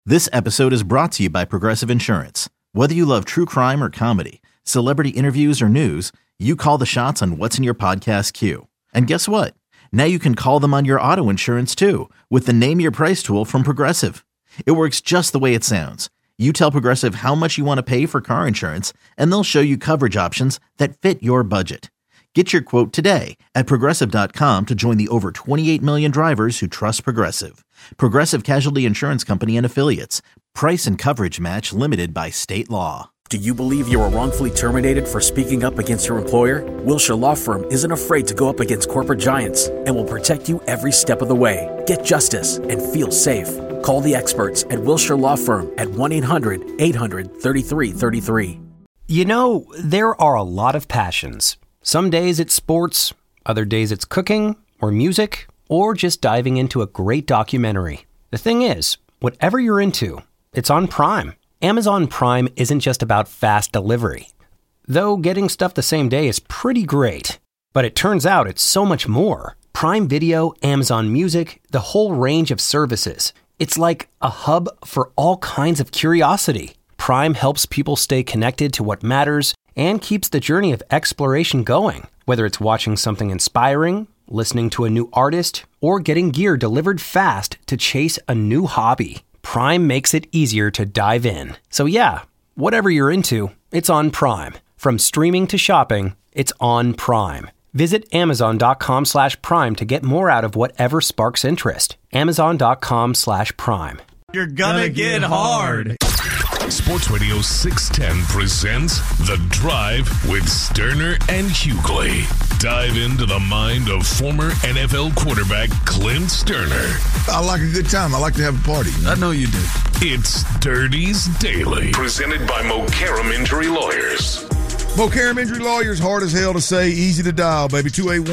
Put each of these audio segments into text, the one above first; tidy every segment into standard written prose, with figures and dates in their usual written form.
This episode is brought to you by Progressive Insurance. Whether you love true crime or comedy, celebrity interviews or news, you call the shots on what's in your podcast queue. And guess what? Now you can call them on your auto insurance too with the Name Your Price tool from Progressive. It works just the way it sounds. You tell Progressive how much you want to pay for car insurance, and they'll show you coverage options that fit your budget. Get your quote today at Progressive.com to join the over 28 million drivers who trust Progressive. Progressive Casualty Insurance Company and Affiliates. Price and coverage match limited by state law. Do you believe you were wrongfully terminated for speaking up against your employer? Wilshire Law Firm isn't afraid to go up against corporate giants and will protect you every step of the way. Get justice and feel safe. Call the experts at Wilshire Law Firm at 1-800-800-3333. You know, there are a lot of passions. Some days it's sports, other days it's cooking or music, or just diving into a great documentary. The thing is, whatever you're into, it's on Prime. Amazon Prime isn't just about fast delivery. Though getting stuff the same day is pretty great. But it turns out it's so much more. Prime Video, Amazon Music, the whole range of services. It's like a hub for all kinds of curiosity. Prime helps people stay connected to what matters and keeps the journey of exploration going. Whether it's watching something inspiring, listening to a new artist, or getting gear delivered fast to chase a new hobby, Prime makes it easier to dive in. So yeah, whatever you're into, it's on Prime. From streaming to shopping, it's on Prime. Visit Amazon.com/Prime to get more out of whatever sparks interest. Amazon.com/Prime. You're gonna get hard. Sports Radio 610 presents The Drive with Sterner and Hughley. Dive into the mind of former NFL quarterback Clint Sterner. I like a good time. I like to have a party. I know you do. It's Dirties Daily, presented by Mokaram Injury Lawyers. Mokaram Injury Lawyers, hard as hell to say, easy to dial, baby.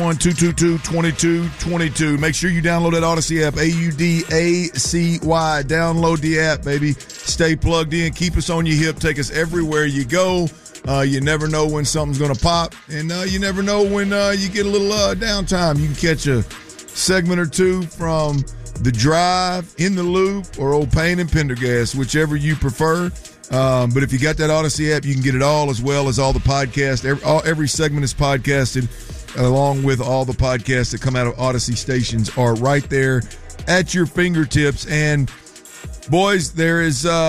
281-222-2222. Make sure you download that Odyssey app, AUDACY. Download the app, baby. Stay plugged in. Keep us on your hip. Take us everywhere you go. You never know when something's going to pop, and you never know when you get a little downtime. You can catch a segment or two from The Drive, In the Loop, or Old Payne and Pendergast, whichever you prefer. But if you got that Odyssey app, you can get it all, as well as all the podcasts. Every segment is podcasted, along with all the podcasts that come out of Odyssey stations are right there at your fingertips. And boys, there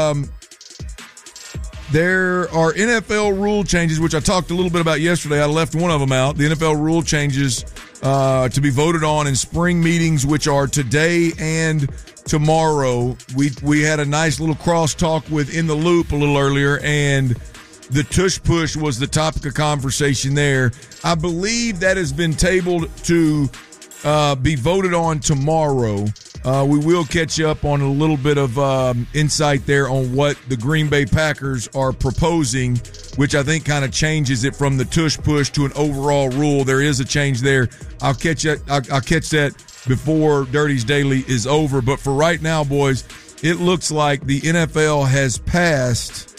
are NFL rule changes, which I talked a little bit about yesterday. I left one of them out. The NFL rule changes to be voted on in spring meetings, which are today and tomorrow. We had a nice little crosstalk with In the Loop a little earlier, and the tush push was the topic of conversation there. I believe that has been tabled to be voted on tomorrow. We will catch up on a little bit of insight there on what the Green Bay Packers are proposing, which I think kind of changes it from the tush push to an overall rule. There is a change there. I'll catch that before Dirties Daily is over. But for right now, boys, it looks like the NFL has passed.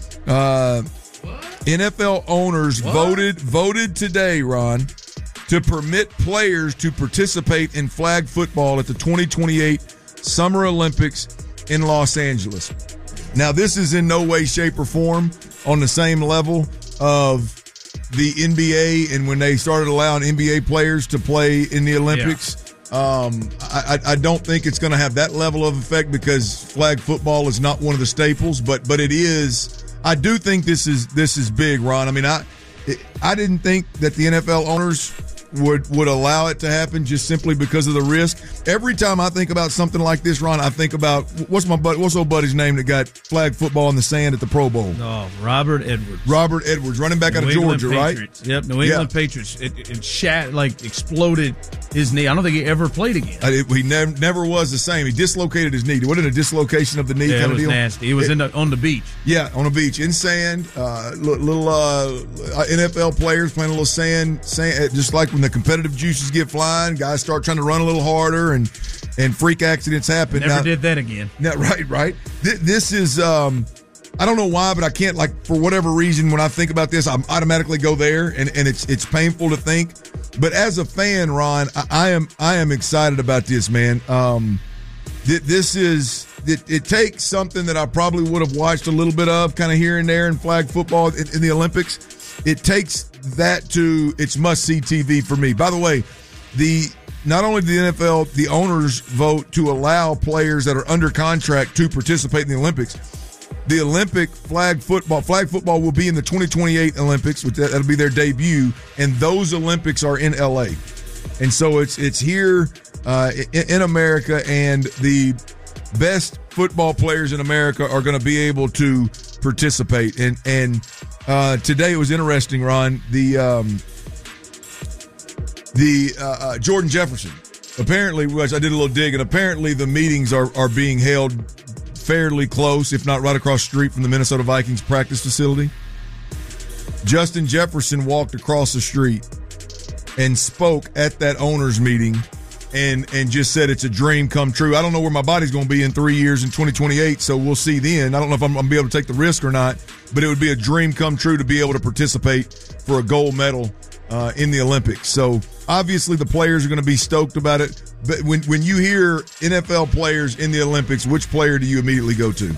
NFL owners voted today, Ron, to permit players to participate in flag football at the 2028 Summer Olympics in Los Angeles. Now, this is in no way, shape, or form on the same level of the NBA and when they started allowing NBA players to play in the Olympics. Yeah. I don't think it's going to have that level of effect because flag football is not one of the staples, but it is. I do think this is big, Ron. I mean, I didn't think that the NFL owners would allow it to happen just simply because of the risk. Every time I think about something like this, Ron, I think about what's old buddy's name that got flag football in the sand at the Pro Bowl? Oh, Robert Edwards. Robert Edwards, running back out of Georgia, Patriots. Right? Yep, New England Patriots. It exploded his knee. I don't think he ever played again. He never was the same. He dislocated his knee. It wasn't a dislocation of the knee kind of deal. It was nasty. He was on the beach. Yeah, on the beach in sand. Little NFL players playing a little sand, just like when the competitive juices get flying, guys start trying to run a little harder, and freak accidents happen. Never did that again. Right. This is I don't know why, but I can't, for whatever reason, when I think about this, I automatically go there, and it's painful to think. But as a fan, Ron, I am excited about this, man. This is it takes something that I probably would have watched a little bit of kind of here and there in flag football in the Olympics. It takes that to it's must-see TV for me. By the way, not only the NFL, the owners vote to allow players that are under contract to participate in the Olympics. The Olympic flag football will be in the 2028 Olympics, which that'll be their debut, and those Olympics are in LA. And so it's here in America, and the best football players in America are going to be able to participate. And today it was interesting, Ron. The Jordan Jefferson. Apparently, I did a little dig, and apparently the meetings are being held fairly close, if not right across the street from the Minnesota Vikings practice facility. Justin Jefferson walked across the street and spoke at that owners meeting and just said it's a dream come true. I don't know where my body's going to be in 3 years in 2028, so we'll see then. I don't know if I'm going to be able to take the risk or not, but it would be a dream come true to be able to participate for a gold medal in the Olympics. So obviously the players are going to be stoked about it. But when you hear NFL players in the Olympics, which player do you immediately go to?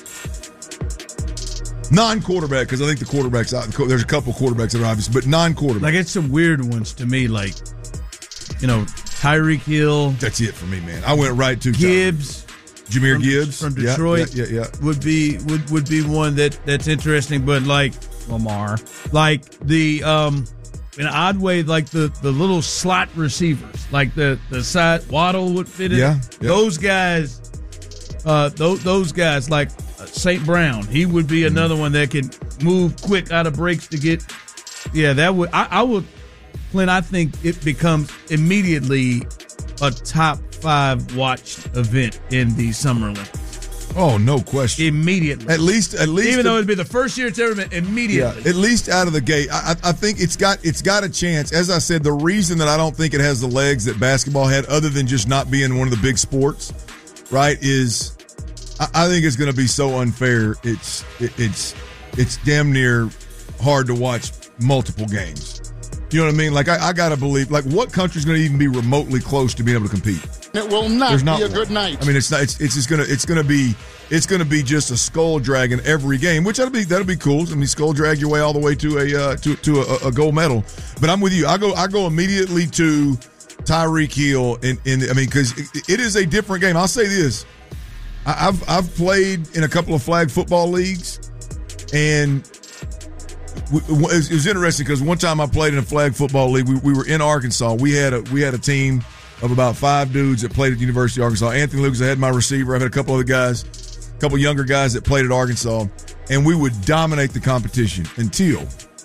Non-quarterback, because I think the quarterback's out. There's a couple quarterbacks that are obvious, but non-quarterback. Like, it's some weird ones to me, like, Tyreek Hill. That's it for me, man. I went right to Gibbs. Jahmyr Gibbs from Detroit. Yeah. Would be one that's interesting, but like Lamar. Like the in an odd way, like the little slot receivers, like the side Waddle would fit in. Yeah. Those guys, those guys like St. Brown. He would be another one that can move quick out of breaks to get. Yeah, that would. I would. Clint, I think it becomes immediately a top 5 watched event in the Summer Olympics. Oh, no question. Immediately. At least, even though it'd be the first year it's ever been, immediately. Yeah, at least out of the gate. I think it's got a chance. As I said, the reason that I don't think it has the legs that basketball had, other than just not being one of the big sports, right, is I think it's going to be so unfair. It's damn near hard to watch multiple games. You know what I mean? Like, I got to believe, like, what country's going to even be remotely close to being able to compete? It will not be a good night. I mean, it's not. It's just gonna. It's gonna be just a skull drag in every game, which that'll be cool. I mean, skull drag your way all the way to a gold medal. But I'm with you. I go immediately to Tyreek Hill. Because it is a different game. I'll say this: I've played in a couple of flag football leagues, and it was interesting because one time I played in a flag football league. We were in Arkansas. We had a team of about 5 dudes that played at the University of Arkansas. Anthony Lucas, I had my receiver. I've had a couple other guys, a couple younger guys that played at Arkansas, and we would dominate the competition until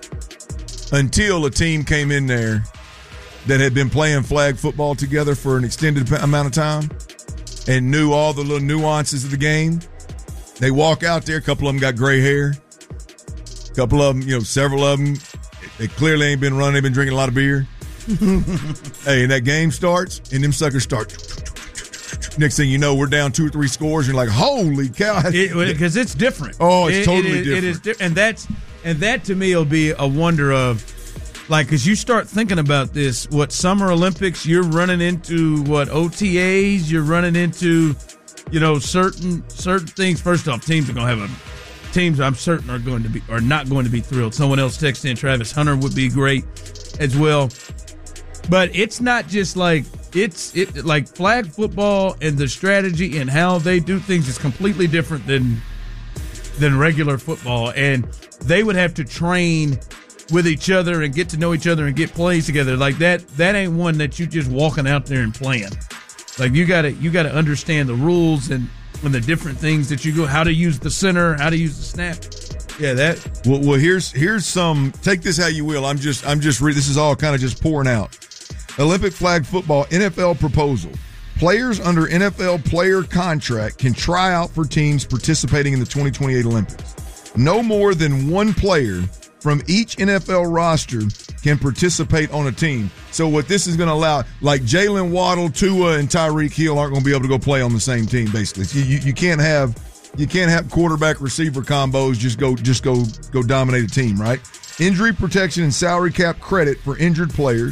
a team came in there that had been playing flag football together for an extended amount of time and knew all the little nuances of the game. They walk out there, a couple of them got gray hair, a couple of them, several of them, they clearly ain't been running, they've been drinking a lot of beer. Hey, and that game starts, and them suckers start. Next thing you know, we're down 2 or 3 scores, and you're like, "Holy cow!" Because it's different. Oh, it's totally different. It is different, and that to me will be a wonder of, like, because you start thinking about this. What Summer Olympics? You're running into OTAs. You're running into, certain things. First off, teams are going to have teams. I'm certain are not going to be thrilled. Someone else texted in, Travis Hunter would be great as well. But it's not just like like flag football and the strategy and how they do things is completely different than regular football. And they would have to train with each other and get to know each other and get plays together. Like that ain't one that you just walking out there and playing. Like you gotta understand the rules and the different things that you go, how to use the center, how to use the snap. Yeah, that. Well, here's some. Take this how you will. I'm just this is all kind of just pouring out. Olympic flag football NFL proposal. Players under NFL player contract can try out for teams participating in the 2028 Olympics. No more than one player from each NFL roster can participate on a team. So what this is going to allow, like Jalen Waddle, Tua, and Tyreek Hill aren't going to be able to go play on the same team. Basically, you can't have quarterback receiver combos just go dominate a team, right? Injury protection and salary cap credit for injured players.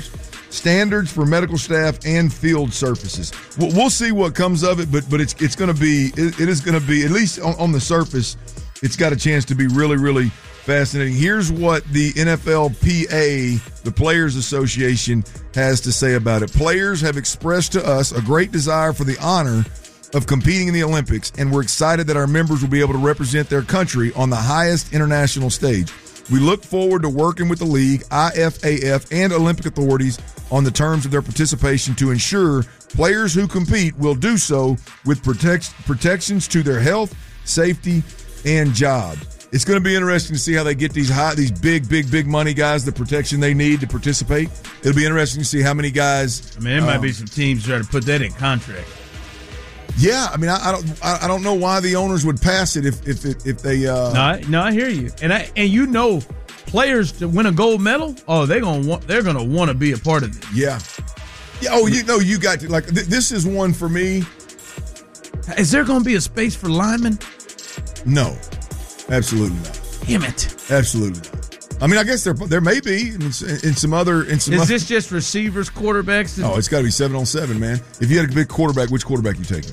standards for medical staff and field surfaces. We'll see what comes of it, but it is going to be, at least on the surface, it's got a chance to be really, really fascinating. Here's what the NFLPA, the Players Association, has to say about it. Players have expressed to us a great desire for the honor of competing in the Olympics, and we're excited that our members will be able to represent their country on the highest international stage. We look forward to working with the league, IFAF, and Olympic authorities on the terms of their participation to ensure players who compete will do so with protections to their health, safety, and jobs. It's going to be interesting to see how they get these big money guys the protection they need to participate. It'll be interesting to see how many guys. I mean, there might be some teams trying to put that in contract. Yeah, I mean, I don't know why the owners would pass it if they. No, I hear you, and you know, players to win a gold medal, they're gonna want to be a part of it. Yeah. Oh, you got to this is one for me. Is there going to be a space for linemen? No, absolutely not. Damn it! Absolutely not. I mean, I guess there may be in some other. Is this just receivers, quarterbacks? Oh, it's got to be 7-on-7, man. If you had a big quarterback, which quarterback you taking?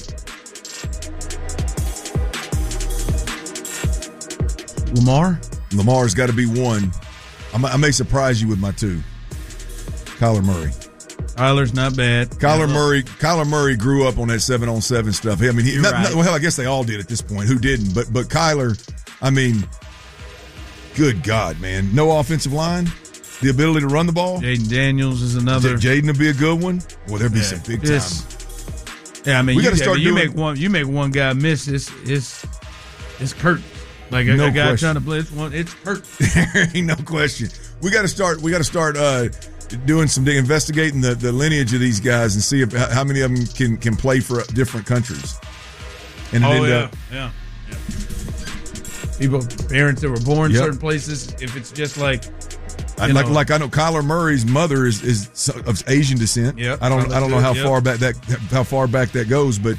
Lamar's got to be one. I may surprise you with my two. Kyler Murray. Kyler's not bad. Kyler Murray grew up on that 7-on-7 stuff. I mean, I guess they all did at this point. Who didn't? But Kyler, I mean. Good God, man. No offensive line. The ability to run the ball. Jaden Daniels is another. Jaden will be a good one. Well, there'll be some big time. Yeah, I mean, we got to start doing. You make one guy miss, it's curtains. Like a guy trying to play it's curtains. There ain't no question. We got to start doing some investigating the lineage of these guys and see how many of them can play for different countries. And yeah. People, parents that were born in certain places. If it's just I know Kyler Murray's mother is of Asian descent. Yep, I don't know how far back that goes, but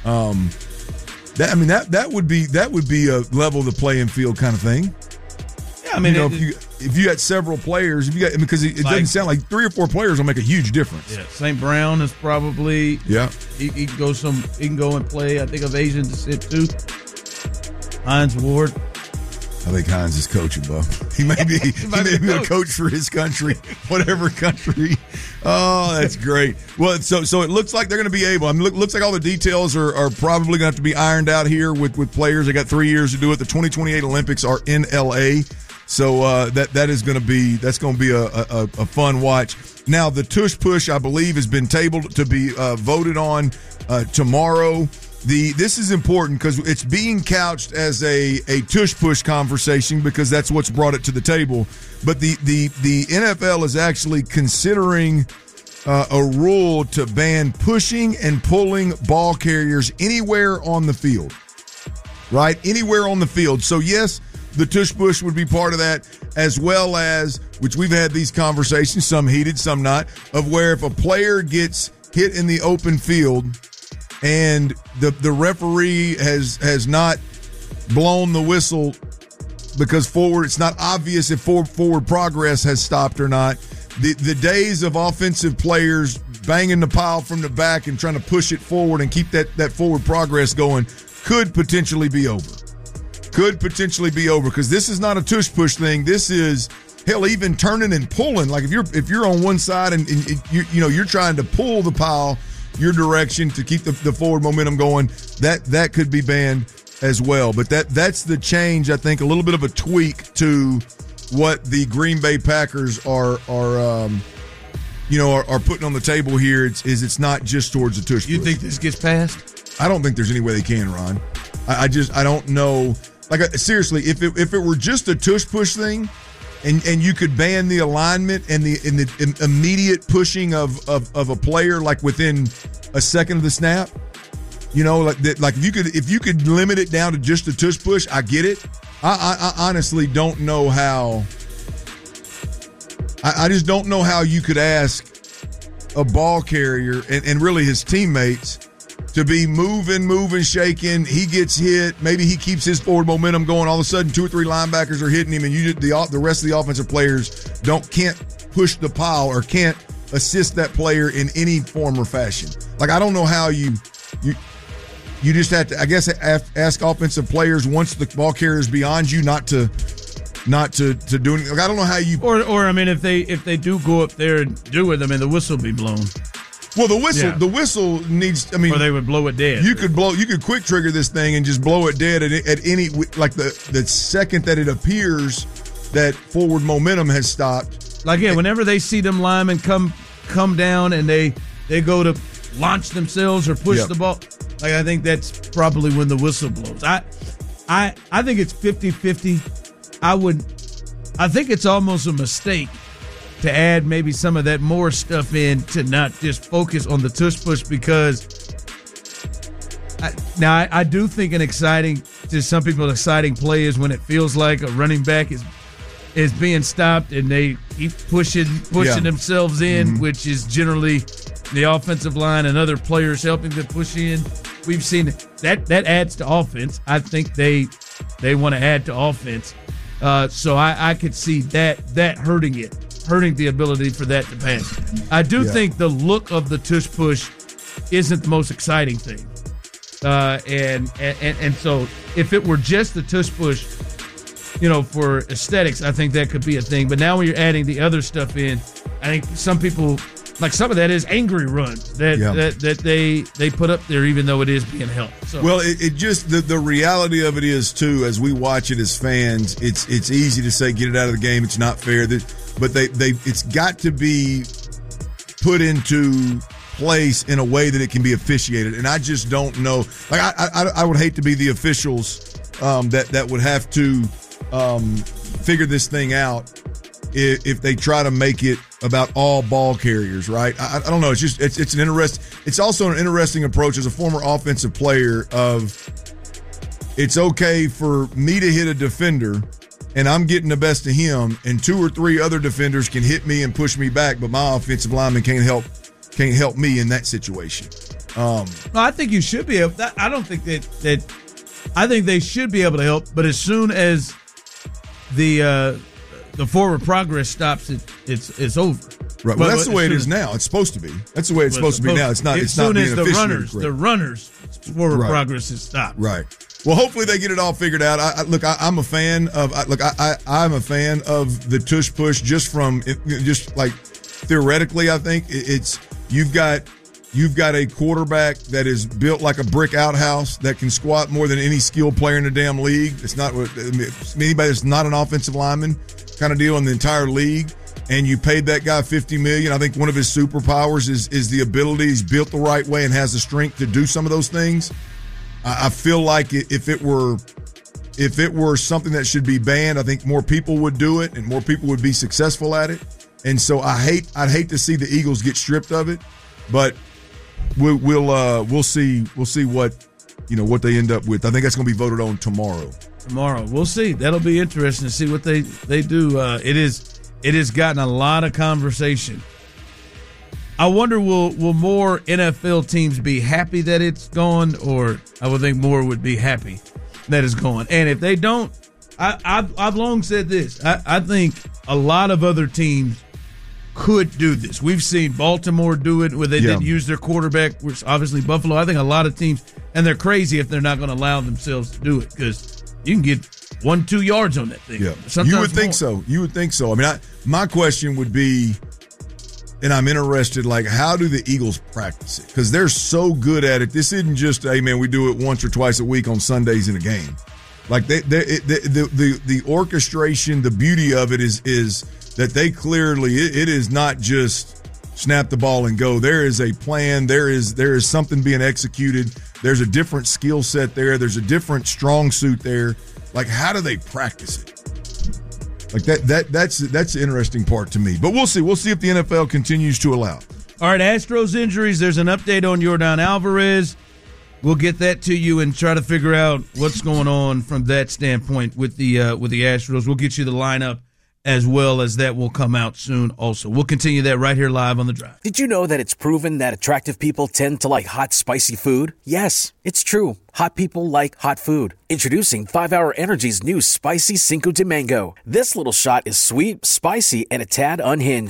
that would be a level the playing field kind of thing. Yeah, I mean, if you got several players, because it doesn't sound like 3 or 4 players will make a huge difference. Yeah, St. Brown is probably he can go and play. I think of Asian descent too. Hines Ward. I think Hines is coaching, Buff. He may be a coach for his country, whatever country. Oh, that's great. Well, so it looks like they're going to be able. I mean, looks like all the details are probably going to have to be ironed out here with players. They got 3 years to do it. The 2028 Olympics are in LA, so that's going to be a fun watch. Now, the tush push, I believe, has been tabled to be voted on tomorrow. This is important because it's being couched as a tush push conversation because that's what's brought it to the table. But the NFL is actually considering a rule to ban pushing and pulling ball carriers anywhere on the field. Right? Anywhere on the field. So yes, the tush push would be part of that, as well as, which we've had these conversations, some heated, some not, of where if a player gets hit in the open field and the referee has not blown the whistle because it's not obvious if forward progress has stopped or not. The days of offensive players banging the pile from the back and trying to push it forward and keep that forward progress going could potentially be over. Because this is not a tush push thing. This is, hell, even turning and pulling. Like if you're on one side and you're trying to pull the pile your direction to keep the forward momentum going, that could be banned as well. But that's the change, I think, a little bit of a tweak to what the Green Bay Packers are putting on the table here. It's not just towards the tush push. You think this gets passed? I don't think there's any way they can, Ron. I don't know. Like, seriously, if it were just a tush push thing, and you could ban the alignment and the immediate pushing of a player like within a second of the snap, like if you could limit it down to just a tush push, I get it. I honestly don't know how. I just don't know how you could ask a ball carrier and really his teammates to be moving, shaking. He gets hit. Maybe he keeps his forward momentum going. All of a sudden, 2 or 3 linebackers are hitting him, and the rest of the offensive players can't push the pile or can't assist that player in any form or fashion. Like, I don't know how you just have to, I guess, ask offensive players once the ball carrier is beyond you not to do anything. Like, I don't know how you or I mean, if they do go up there and do it, I mean, the whistle will be blown. Well, the whistle needs. I mean, or they would blow it dead. You could quick trigger this thing and just blow it dead at any, like the second that it appears that forward momentum has stopped. Like, yeah, whenever they see them linemen come down and they go to launch themselves or push the ball, like, I think that's probably when the whistle blows. I think it's 50-50. I think it's almost a mistake to add maybe some of that more stuff in to not just focus on the tush push, because I do think to some people, an exciting play is when it feels like a running back is being stopped and they keep pushing themselves in, which is generally the offensive line and other players helping to push in. We've seen that adds to offense. I think they want to add to offense. So I could see that hurting the ability for that to pass. I do think the look of the tush push isn't the most exciting thing. And so if it were just the tush push, for aesthetics, I think that could be a thing. But now when you're adding the other stuff in, I think some people, like, some of that is angry runs that they put up there, even though it is being helped. So. Well, it just the reality of it is too, as we watch it as fans, it's easy to say get it out of the game. It's not fair. But it's got to be put into place in a way that it can be officiated. And I just don't know. Like, I would hate to be the officials that would have to figure this thing out if they try to make it about all ball carriers, right? I don't know. It's an interesting. It's also an interesting approach as a former offensive player of, it's okay for me to hit a defender and I'm getting the best of him, and 2 or 3 other defenders can hit me and push me back, but my offensive lineman can't help me in that situation. No, I think you should be able. I don't think that. I think they should be able to help, but as soon as the forward progress stops, it's over. Right. Well, that's the way it is now. It's supposed to be. That's the way it's supposed to be now. It's not. It's not being officiated. As soon as the runners forward progress is stopped. Right. Well, hopefully they get it all figured out. I'm a fan of. I'm a fan of the tush push just like theoretically. I think it's you've got a quarterback that is built like a brick outhouse that can squat more than any skilled player in the damn league. It's not anybody that's not an offensive lineman kind of deal in the entire league. And you paid that guy $50 million. I think one of his superpowers is the ability. He's built the right way and has the strength to do some of those things. I feel like if it were something that should be banned, I think more people would do it and more people would be successful at it. And so I'd hate to see the Eagles get stripped of it, but we'll see what they end up with. I think that's going to be voted on tomorrow. We'll see. That'll be interesting to see what they do. It has gotten a lot of conversation. I wonder, will more NFL teams be happy that it's gone, or I would think more would be happy that it's gone. And if they don't, I've long said this. I think a lot of other teams could do this. We've seen Baltimore do it where they didn't use their quarterback, which obviously Buffalo. I think a lot of teams, and they're crazy if they're not going to allow themselves to do it, because you can get 1-2 yards on that thing. Yeah, you would think so. You would think so. I mean, my question would be, and I'm interested, like, how do the Eagles practice it? Because they're so good at it. This isn't just, hey, man, we do it once or twice a week on Sundays in a game. Like, the orchestration, the beauty of it is that they clearly, it is not just snap the ball and go. There is a plan. There is something being executed. There's a different skill set there. There's a different strong suit there. Like, how do they practice it? Like that's the interesting part to me. But we'll see. We'll see if the NFL continues to allow. All right, Astros injuries. There's an update on Yordan Alvarez. We'll get that to you and try to figure out what's going on from that standpoint with the Astros. We'll get you the lineup as well as that will come out soon also. We'll continue that right here live on The Drive. Did you know that it's proven that attractive people tend to like hot, spicy food? Yes, it's true. Hot people like hot food. Introducing 5-Hour Energy's new Spicy Cinco de Mango. This little shot is sweet, spicy, and a tad unhinged.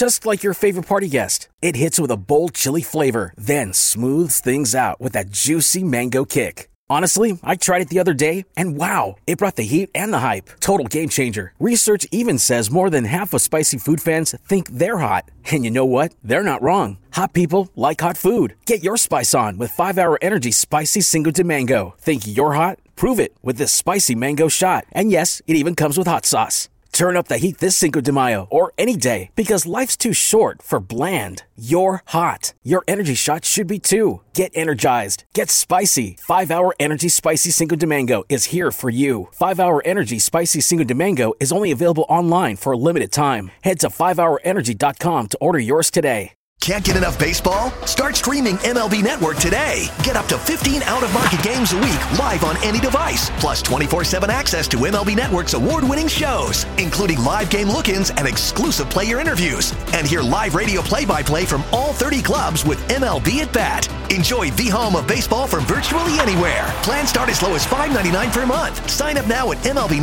just like your favorite party guest. It hits with a bold chili flavor, then smooths things out with that juicy mango kick. Honestly, I tried it the other day, and wow, it brought the heat and the hype. Total game changer. Research even says more than half of spicy food fans think they're hot. And you know what? They're not wrong. Hot people like hot food. Get your spice on with 5-Hour Energy Spicy Cinco de Mango. Think you're hot? Prove it with this spicy mango shot. And yes, it even comes with hot sauce. Turn up the heat this Cinco de Mayo or any day, because life's too short for bland. You're hot. Your energy shot should be too. Get energized. Get spicy. 5-Hour Energy Spicy Cinco de Mango is here for you. 5-Hour Energy Spicy Cinco de Mango is only available online for a limited time. Head to 5hourenergy.com to order yours today. Can't get enough baseball? Start streaming MLB Network today. Get up to 15 out-of-market games a week live on any device. Plus 24/7 access to MLB Network's award-winning shows, including live game look-ins and exclusive player interviews. And hear live radio play-by-play from all 30 clubs with MLB at Bat. Enjoy the home of baseball from virtually anywhere. Plans start as low as $5.99 per month. Sign up now at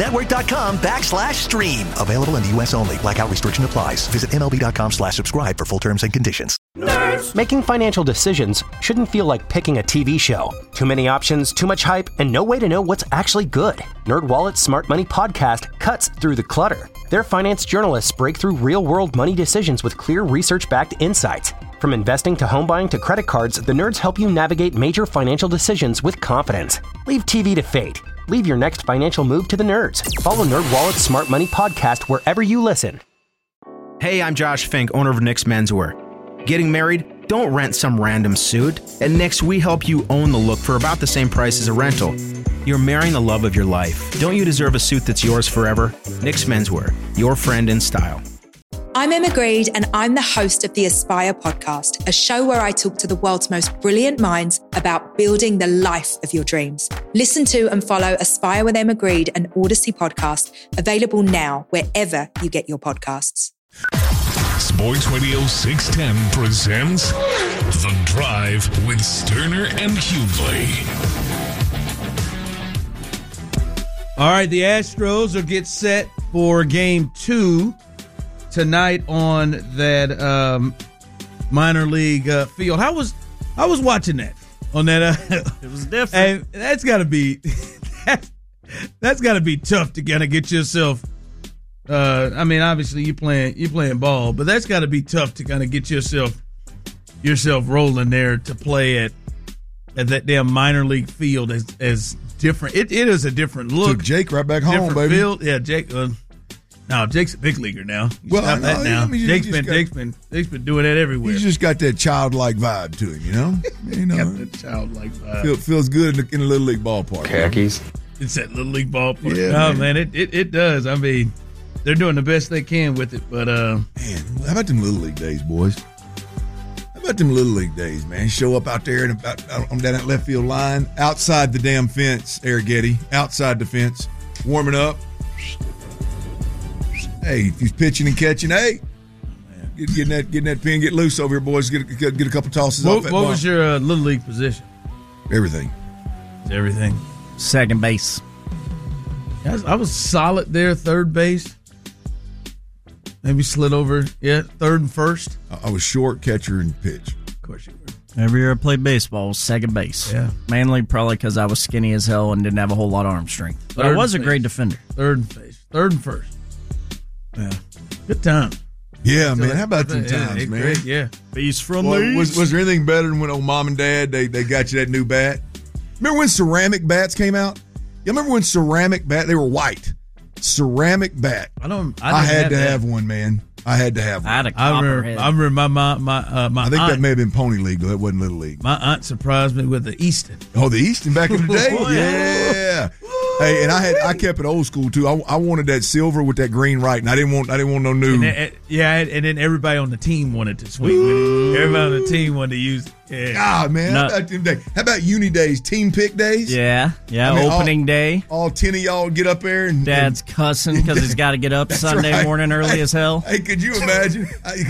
MLBnetwork.com/stream. Available in the U.S. only. Blackout restriction applies. Visit MLB.com/subscribe for full terms and conditions. Nerds. Making financial decisions shouldn't feel like picking a TV show. Too many options, too much hype, and no way to know what's actually good. NerdWallet's Smart Money podcast cuts through the clutter. Their finance journalists break through real-world money decisions with clear research-backed insights. From investing to home buying to credit cards, the nerds help you navigate major financial decisions with confidence. Leave TV to fate. Leave your next financial move to the nerds. Follow NerdWallet's Smart Money podcast wherever you listen. Hey, I'm Josh Fink, owner of Nick's Menswear. Getting married? Don't rent some random suit. At Nick's, we help you own the look for about the same price as a rental. You're marrying the love of your life. Don't you deserve a suit that's yours forever? Nick's Menswear, your friend in style. I'm Emma Greed, and I'm the host of the Aspire podcast, a show where I talk to the world's most brilliant minds about building the life of your dreams. Listen to and follow Aspire with Emma Greed, an Odyssey podcast, available now wherever you get your podcasts. Sports Radio 610 presents The Drive with Sterner and Hughley. All right, the Astros will get set for Game 2 tonight on that minor league field. I was watching that on that. It was different. And that's got to be that's got to be tough to kind of get yourself. I mean, obviously you're playing ball, but that's got to be tough to kind of get yourself rolling there to play at that damn minor league field as different. It is a different look. Took Jake right back home, baby. Field. Yeah, Jake. No, Jake's a big leaguer now. Well, I know, that now. I mean, Jake's been doing that everywhere. He's just got that childlike vibe to him, you know. Got that childlike vibe. Feels good in a little league ballpark. Khakis. It's that little league ballpark. Yeah, man, it does. I mean, they're doing the best they can with it, but man, how about them little league days, boys? How about them little league days, man? Show up out there and on down that left field line, outside the damn fence, Arrighetti, outside the fence, warming up. Hey, if he's pitching and catching, hey, getting that pin, get loose over here, boys. Get a couple tosses off that ball. What was your little league position? Everything. Everything. Second base. I was solid there, third base. Maybe slid over, third and first. I was short, catcher, and pitch. Of course you were. Every year I played baseball, second base. Yeah. Mainly probably because I was skinny as hell and didn't have a whole lot of arm strength. But I was a great defender. Third and first. Yeah. Good time. Yeah, man. How about them times, man? Great, yeah. Beast from was there anything better than when old mom and dad, they got you that new bat? Remember when ceramic bats came out? You remember when ceramic bat, they were white. Ceramic bat. I had to have one, man. I had to have one. I had a copperhead. I remember my I think aunt, that may have been Pony League, though. That wasn't Little League. My aunt surprised me with the Easton. Oh, the Easton back in the day? Yeah. Hey, and I kept it old school too. I wanted that silver with that green right, and I didn't want no new. And then everybody on the team wanted to swing with it. Everybody on the team wanted to use it. Yeah. God, man. No. How about them days? How about uni days, team pick days? Yeah, I mean, opening day. All 10 of y'all get up there. And Dad's cussing because he's got to get up Sunday right. morning early as hell. Hey, could you imagine?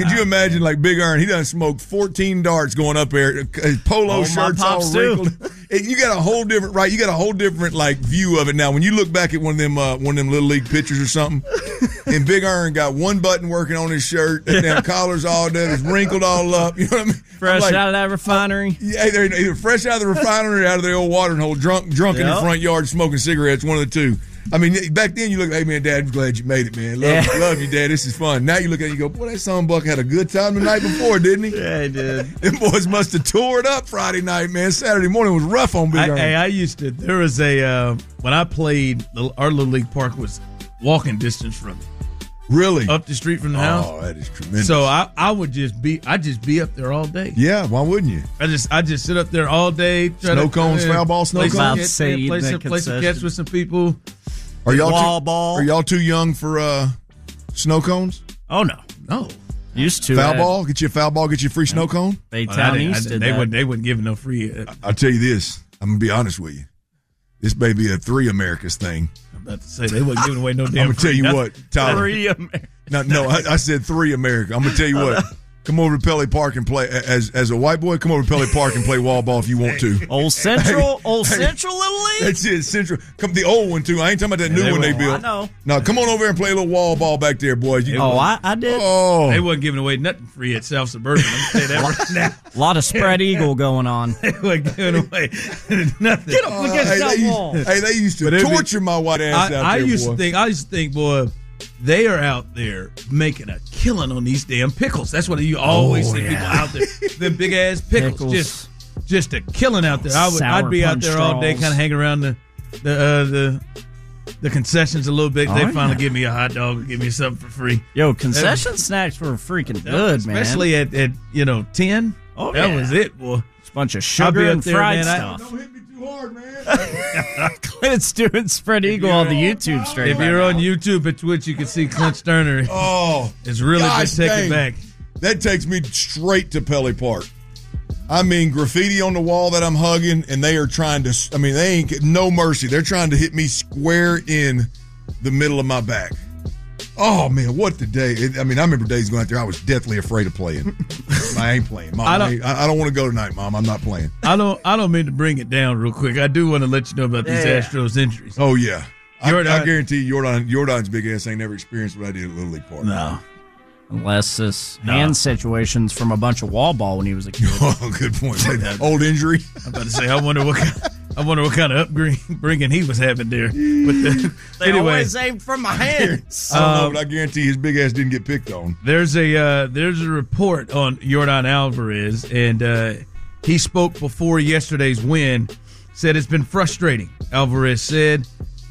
Like Big Earn? He done smoked 14 darts going up there. His polo shirts all wrinkled. You got a whole different You got a whole different like view of it now. When you look back at one of them little league pictures or something, and Big Earn got one button working on his shirt, and damn collar's all done, it's wrinkled all up. You know what I mean? Fresh out of that refinery. Yeah, they're either fresh out of the refinery or out of the old watering hole, drunk in the front yard smoking cigarettes. One of the two. I mean, back then you look, hey man, Dad, I'm glad you made it, man. Love you, Dad. This is fun. Now you look at it and you go, boy, that son Buck had a good time the night before, didn't he? Yeah, he did. Them boys must have tore it up Friday night, man. Saturday morning was rough on Big Earn. I used to. There was when I played, our little league park was walking distance from me. Really? Up the street from the house. Oh, that is tremendous. So I'd just be up there all day. Yeah, why wouldn't you? I just sit up there all day. Snow cones, foul ball, snow cones. Play some catch with some people. Are y'all too young for snow cones? Oh no. Used to foul ball. Get you a foul ball. Get you a free snow cone. Baytown East did that. They wouldn't give no free. I'll tell you this. I'm gonna be honest with you. This may be a 3 Americas thing. I'm about to say they wasn't giving away no damn. I'm gonna tell you what, Tyler. 3 Americas. No, I said 3 America. I'm gonna tell you what. Come over to Pelly Park and play as a white boy. Come over to Pelly Park and play wall ball if you want to. Old Central Little League. That's it, Central. Come the old one too. I ain't talking about that new one they built. I know. No, come on over here and play a little wall ball back there, boys. I did. Oh, they wasn't giving away nothing free at South Suburban. I'm gonna say that right now. A lot of spread eagle going on. They wasn't giving away nothing. Get up against that wall. They used to torture my white ass out there. I used to think, boy, they are out there making a killing on these damn pickles. That's what you always see people out there. Them big ass pickles. Just a killing out there. I'd be out there all day, kind of hanging around the concessions a little bit. They finally give me a hot dog or give me something for free. Yo, concession snacks were freaking good, man. Especially at 10. Oh, that was it, boy. It's a bunch of sugar and fried stuff. Don't hit me too hard, man. Clint's doing spread eagle on the YouTube stream. If you're on YouTube and Twitch, you can see Clint Sterner. Oh, it's really just taking back. That takes me straight to Pelly Park. I mean, graffiti on the wall that I'm hugging, and they are trying to. I mean, they ain't get no mercy. They're trying to hit me square in the middle of my back. Oh man, what the day! I mean, I remember days going out there. I was deathly afraid of playing. I ain't playing, Mom. I don't want to go tonight, Mom. I'm not playing. I don't mean to bring it down real quick. I do want to let you know about these Astros injuries. Oh yeah, I guarantee Jordan's big ass ain't never experienced what I did at Little League Park. No. Unless this hand situation's from a bunch of wall ball when he was a kid. Oh, good point. Old injury. I'm about to say, I wonder what kind of upbringing he was having there. They always aim from my hands. I don't know, but I guarantee his big ass didn't get picked on. There's a report on Jordan Alvarez, and he spoke before yesterday's win. Said it's been frustrating. Alvarez said,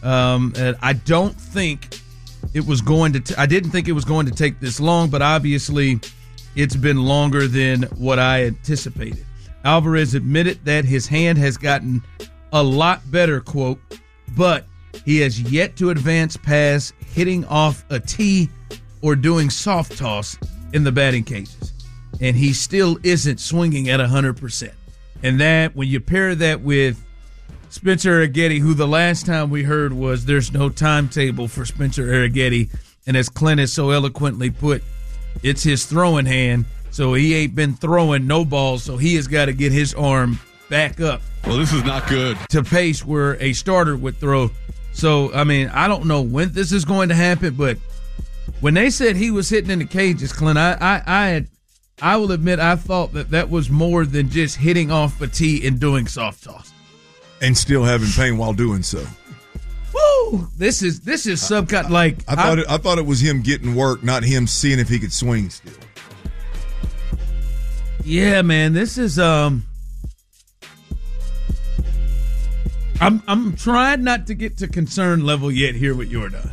"I don't think." I didn't think it was going to take this long, but obviously it's been longer than what I anticipated. Alvarez admitted that his hand has gotten a lot better, quote, but he has yet to advance past hitting off a tee or doing soft toss in the batting cages. And he still isn't swinging at 100%. And that, when you pair that with Spencer Arrighetti, who the last time we heard was there's no timetable for Spencer Arrighetti, and as Clint has so eloquently put, it's his throwing hand, so he ain't been throwing no balls, so he has got to get his arm back up. Well, this is not good. To pace where a starter would throw. So, I mean, I don't know when this is going to happen, but when they said he was hitting in the cages, Clint, I will admit I thought that was more than just hitting off a tee and doing soft toss. And still having pain while doing so. Woo! This is some kind like I thought it was him getting work, not him seeing if he could swing still. Yeah, man, this is I'm trying not to get to concern level yet here with Jordan.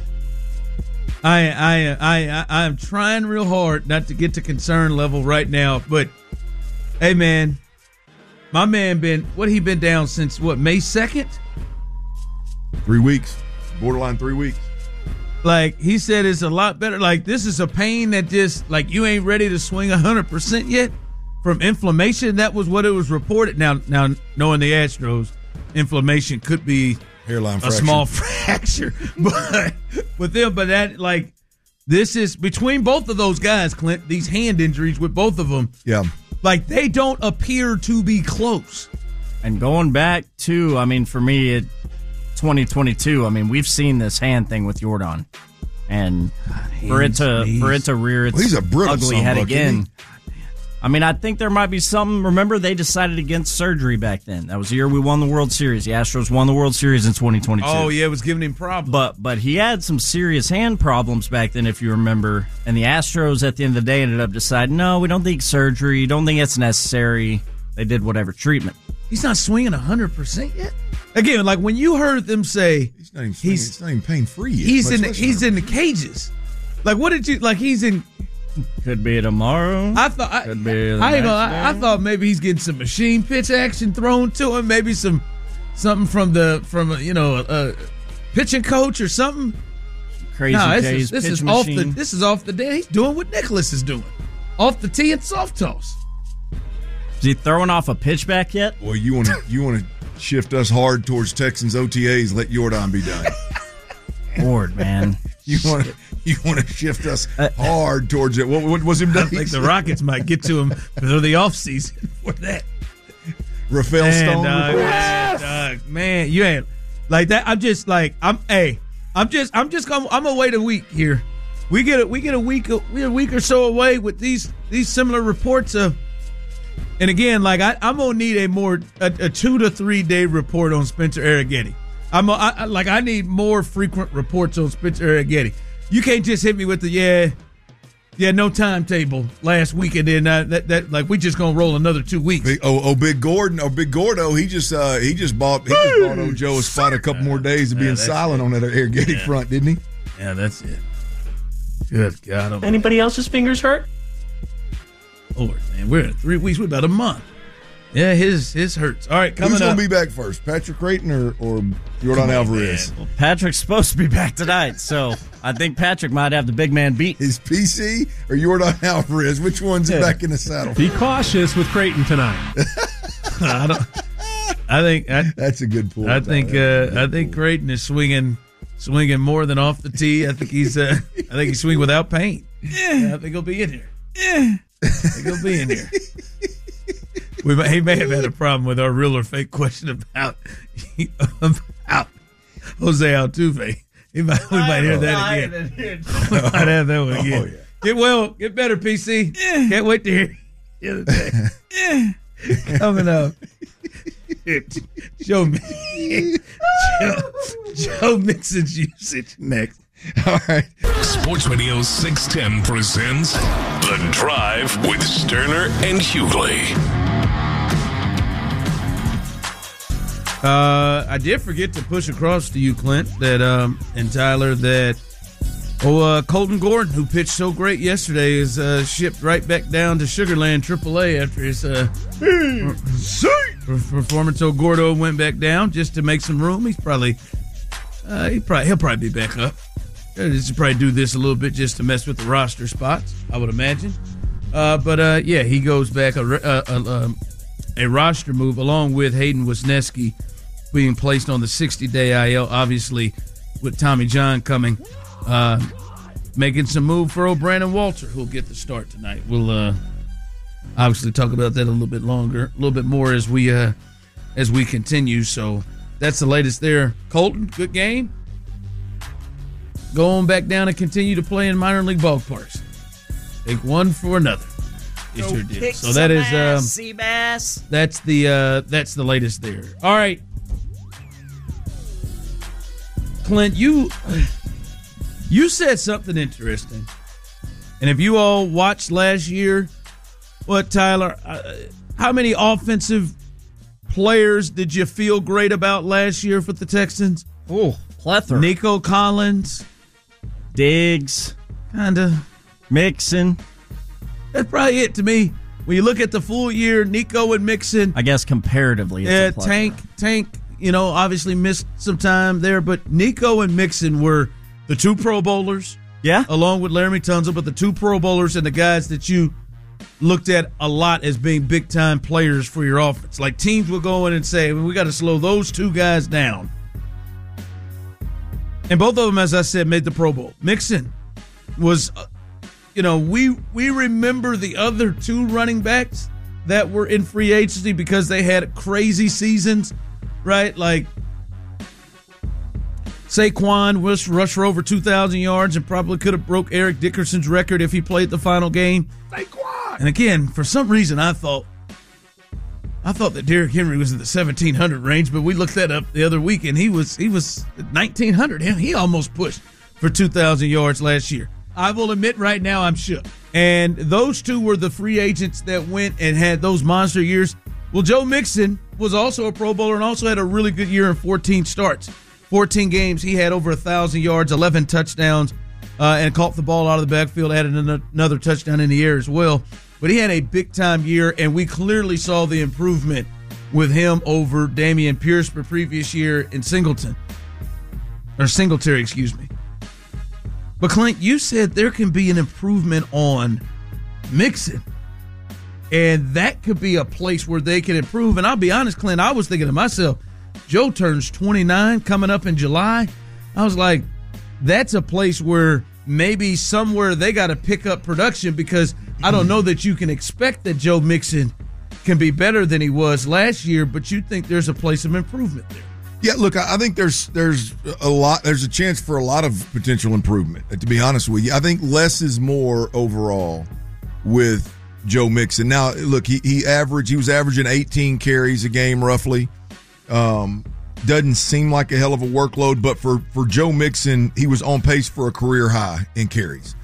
I'm trying real hard not to get to concern level right now, but hey, man. My man been down since May 2nd? 3 weeks. Borderline 3 weeks. Like, he said it's a lot better. Like, this is a pain that just, like, you ain't ready to swing 100% yet. from inflammation. That was what it was reported. Now knowing the Astros, inflammation could be hairline a small fracture, but that like this is between both of those guys, Clint. These hand injuries with both of them, like they don't appear to be close. And going back to, I mean, for me, 2022. I mean, we've seen this hand thing with Jordan, and for it to rear its ugly head again. I mean, I think there might be something. Remember, they decided against surgery back then. That was the year we won the World Series. The Astros won the World Series in 2022. Oh, yeah, it was giving him problems. But he had some serious hand problems back then, if you remember. And the Astros, at the end of the day, ended up deciding, no, we don't think surgery, don't think it's necessary. They did whatever treatment. He's not swinging 100% yet? Again, like when you heard them say he's not even pain-free yet. He's in the cages. Like, what did you, like he's in... Could be tomorrow. I thought maybe he's getting some machine pitch action thrown to him. Maybe something from a pitching coach or something. Crazy. This is off the day. He's doing what Nicholas is doing, off the tee and soft toss. Is he throwing off a pitch back yet? Well, you want to shift us hard towards Texans OTAs. Let Jordan be done. Lord, man. You want to shift us hard towards it. What was him doing? I think the Rockets might get to him for the offseason for that. Rafael Stone. Man, you ain't like that. I'm just like I'm gonna wait a week here. We get a week or so away with these similar reports of. And again, like I'm gonna need a 2 to 3 day report on Spencer Arrighetti. I need more frequent reports on Spencer Arrighetti. You can't just hit me with the no timetable last week and then that like we just gonna roll another 2 weeks. Big Gordo, he just bought old Joe a spot a couple more days of being silent on that Arrighetti front, didn't he? Yeah, that's it. Good God. Anybody else's fingers hurt? Lord, man, we're in 3 weeks. We're about a month. Yeah, his hurts. All right, who's going to be back first, Patrick Creighton or Jordan Alvarez? Well, Patrick's supposed to be back tonight, so I think Patrick might have the big man beat. Is PC or Jordan Alvarez? Which one's back in the saddle? Be cautious with Creighton tonight. I think that's a good point. I think Creighton is swinging more than off the tee. I think he's swinging without pain. Yeah, I think he'll be in here. Yeah, I think he'll be in here. He may have had a problem with our real or fake question about Jose Altuve. We might hear that again. We might have that one again. Yeah. Get better, PC. Yeah. Can't wait to hear the other day. Yeah. Coming up. Joe Mixon's usage next. All right. Sports Radio 610 presents The Drive with Sterner and Hughley. I did forget to push across to you, Clint, that and Tyler, that Colton Gordon, who pitched so great yesterday, is shipped right back down to Sugarland AAA after his performance. So Gordo went back down just to make some room. He'll probably be back up. He'll probably do this a little bit just to mess with the roster spots, I would imagine. But he goes back a roster move along with Hayden Wesneski being placed on the 60-day IL, obviously with Tommy John coming, making some move for Brandon Walter, who'll get the start tonight. We'll obviously talk about that a little bit more as we continue. So that's the latest there. Colton, good game. Go on back down and continue to play in minor league ballparks. Take one for another. So that is Seabass. That's the latest there. All right, Clint, you said something interesting, and if you all watched last year, Tyler? How many offensive players did you feel great about last year for the Texans? Oh, plethora. Nico Collins, Diggs, kinda Mixon. That's probably it to me. When you look at the full year, Nico and Mixon. I guess comparatively, it's Tank, obviously missed some time there, but Nico and Mixon were the two Pro Bowlers. Yeah. Along with Laramie Tunsil, but the two Pro Bowlers and the guys that you looked at a lot as being big-time players for your offense. Like, teams will go in and say, well, we got to slow those two guys down. And both of them, as I said, made the Pro Bowl. Mixon was, we remember the other two running backs that were in free agency because they had crazy seasons, right? Like, Saquon was rushed for over 2,000 yards and probably could have broke Eric Dickerson's record if he played the final game. Saquon! And again, for some reason, I thought that Derrick Henry was in the 1,700 range, but we looked that up the other week, and he was 1,900. He almost pushed for 2,000 yards last year. I will admit right now I'm shook. And those two were the free agents that went and had those monster years. Well, Joe Mixon was also a Pro Bowler and also had a really good year in 14 starts. 14 games, he had over 1,000 yards, 11 touchdowns, and caught the ball out of the backfield, added another touchdown in the air as well. But he had a big-time year, and we clearly saw the improvement with him over Dameon Pierce the previous year in Singletary, excuse me. But, Clint, you said there can be an improvement on Mixon, and that could be a place where they can improve. And I'll be honest, Clint, I was thinking to myself, Joe turns 29 coming up in July. I was like, that's a place where maybe somewhere they got to pick up production, because I don't know that you can expect that Joe Mixon can be better than he was last year, but you think there's a place of improvement there. Yeah, look, I think there's a chance for a lot of potential improvement, to be honest with you. I think less is more overall with Joe Mixon. Now, look, he was averaging 18 carries a game roughly. Doesn't seem like a hell of a workload, but for Joe Mixon, he was on pace for a career high in carries.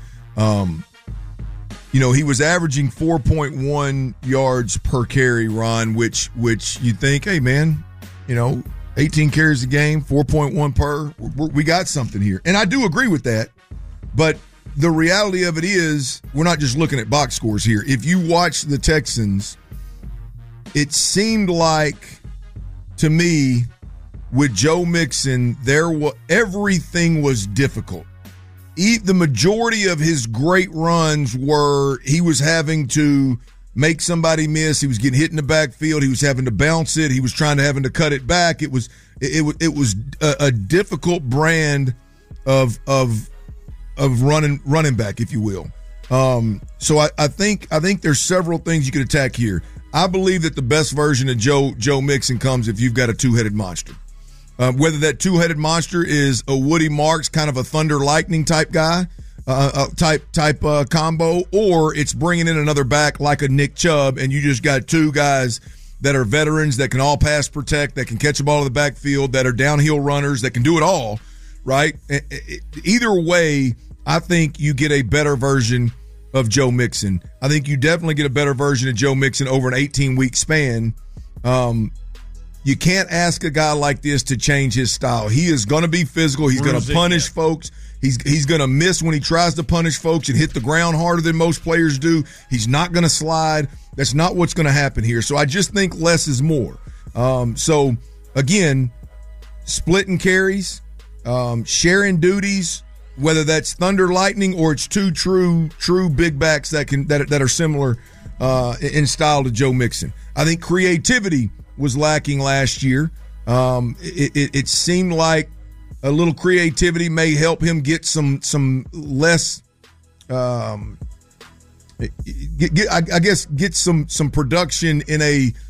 He was averaging 4.1 yards per carry, Ron, which you think, hey, man, 18 carries a game, 4.1 per, we got something here. And I do agree with that, but the reality of it is we're not just looking at box scores here. If you watch the Texans, it seemed like, to me, with Joe Mixon, everything was difficult. The majority of his great runs were he was having to make somebody miss. He was getting hit in the backfield. He was having to bounce it. He was having to cut it back. It was a difficult brand of running back, if you will. So I think there's several things you could attack here. I believe that the best version of Joe Mixon comes if you've got a two-headed monster. Whether that two-headed monster is a Woody Marks, kind of a thunder lightning type guy, type combo, or it's bringing in another back like a Nick Chubb, and you just got two guys that are veterans that can all pass protect, that can catch the ball in the backfield, that are downhill runners, that can do it all, right? Either way, I think you get a better version of Joe Mixon. I think you definitely get a better version of Joe Mixon over an 18-week span. You can't ask a guy like this to change his style. He is going to be physical. He's going to punish folks. He's going to miss when he tries to punish folks and hit the ground harder than most players do. He's not going to slide. That's not what's going to happen here. So I just think less is more. So, again, splitting carries, sharing duties, whether that's thunder lightning or it's two true big backs that are similar in style to Joe Mixon. I think creativity was lacking last year. It seemed like a little creativity may help him get some less. Get some production in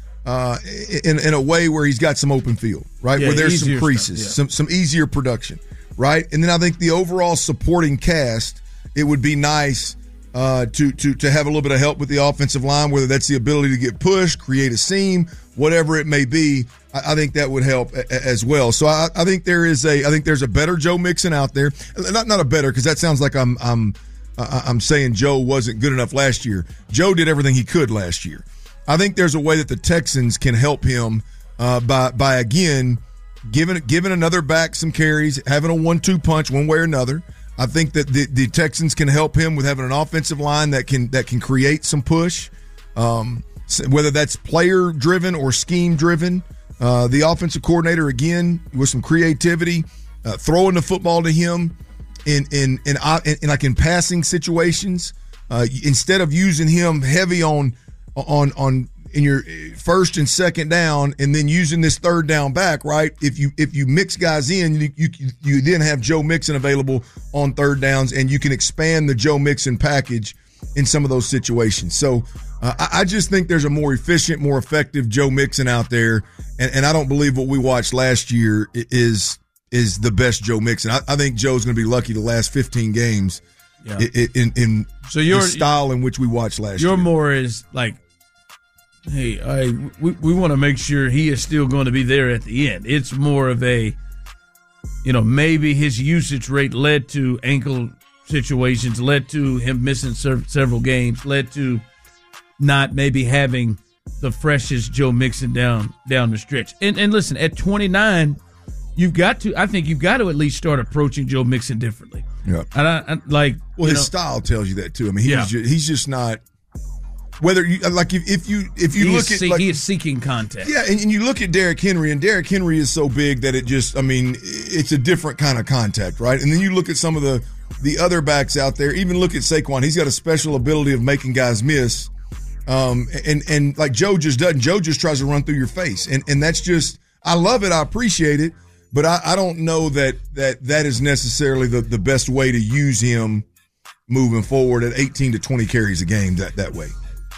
a way where he's got some open field, right? Where there's some creases, some easier production, right? And then I think the overall supporting cast, it would be nice to have a little bit of help with the offensive line, whether that's the ability to get pushed, create a seam, whatever it may be. I think that would help as well. So I think there's a better Joe Mixon out there. Not a better, because that sounds like I'm saying Joe wasn't good enough last year. Joe did everything he could last year. I think there's a way that the Texans can help him by again giving another back some carries, having a 1-2 punch one way or another. I think that the Texans can help him with having an offensive line that can create some push, whether that's player driven or scheme driven. The offensive coordinator, again, with some creativity, throwing the football to him in passing situations, Instead of using him heavy on in your first and second down, and then using this third down back, right? If you mix guys in, you then have Joe Mixon available on third downs, and you can expand the Joe Mixon package in some of those situations. So I just think there's a more efficient, more effective Joe Mixon out there, and I don't believe what we watched last year is the best Joe Mixon. I think Joe's going to be lucky the last 15 games in the style in which we watched last year. Your more is like, hey, we want to make sure he is still going to be there at the end. It's more of a, maybe his usage rate led to ankle situations, led to him missing several games, led to not maybe having the freshest Joe Mixon down the stretch. And listen, at 29, I think you've got to at least start approaching Joe Mixon differently. Yeah. And his style tells you that too. I mean, he's just not. Whether you like, if you look at he is seeking contact. Yeah, and you look at Derrick Henry, and Derrick Henry is so big that it's a different kind of contact, right? And then you look at some of the other backs out there. Even look at Saquon; he's got a special ability of making guys miss. And like Joe just doesn't. Joe just tries to run through your face, and that's just. I love it. I appreciate it, but I don't know that is necessarily the best way to use him moving forward at 18 to 20 carries a game that way.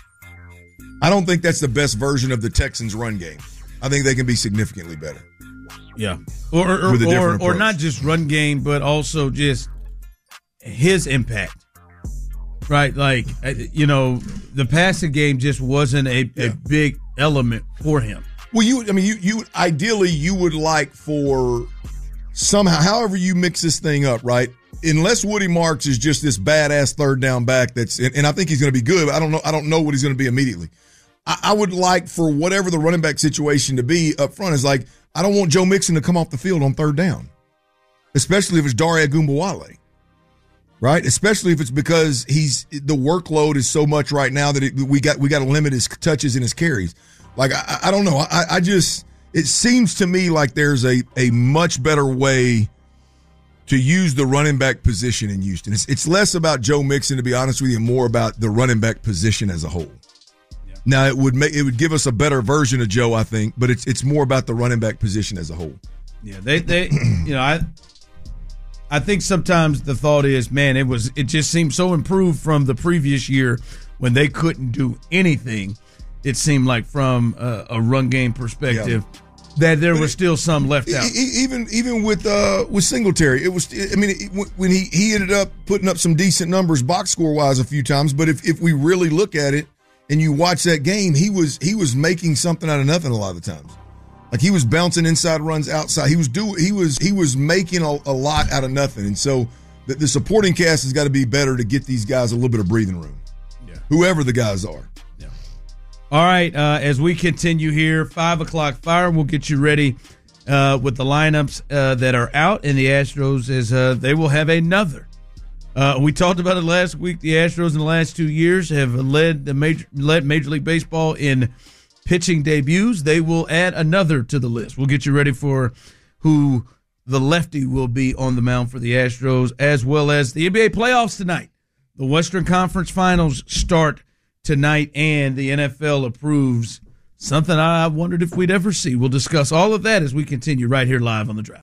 I don't think that's the best version of the Texans' run game. I think they can be significantly better. Yeah, or not just run game, but also just his impact. Right, like the passing game just wasn't a big element for him. Well, you ideally you would like for somehow, however you mix this thing up, right? Unless Woody Marks is just this badass third down back and I think he's going to be good. But I don't know what he's going to be immediately. I would like for whatever the running back situation to be up front is like, I don't want Joe Mixon to come off the field on third down, especially if it's Dare Ogunbowale, right? Especially if it's because the workload is so much right now that we got to limit his touches and his carries. Like, I don't know. It seems to me like there's a much better way to use the running back position in Houston. It's less about Joe Mixon, to be honest with you, and more about the running back position as a whole. Yeah. Now, it would give us a better version of Joe, I think, but it's more about the running back position as a whole. Yeah, they I think sometimes the thought is, man, it just seemed so improved from the previous year when they couldn't do anything. It seemed like from a run game perspective. Yeah. That there was still some left out. Even with Singletary, when he ended up putting up some decent numbers box score wise a few times. But if we really look at it and you watch that game, he was making something out of nothing a lot of the times. Like he was bouncing inside runs outside. He was making a lot out of nothing. And so the supporting cast has got to be better to get these guys a little bit of breathing room. Yeah. Whoever the guys are. All right, as we continue here, 5 o'clock fire, we'll get you ready with the lineups that are out, and the Astros as they will have another. We talked about it last week. The Astros in the last 2 years have led Major League Baseball in pitching debuts. They will add another to the list. We'll get you ready for who the lefty will be on the mound for the Astros, as well as the NBA playoffs tonight. The Western Conference Finals start tonight, and the NFL approves something I wondered if we'd ever see. We'll discuss all of that as we continue right here live on The Drive.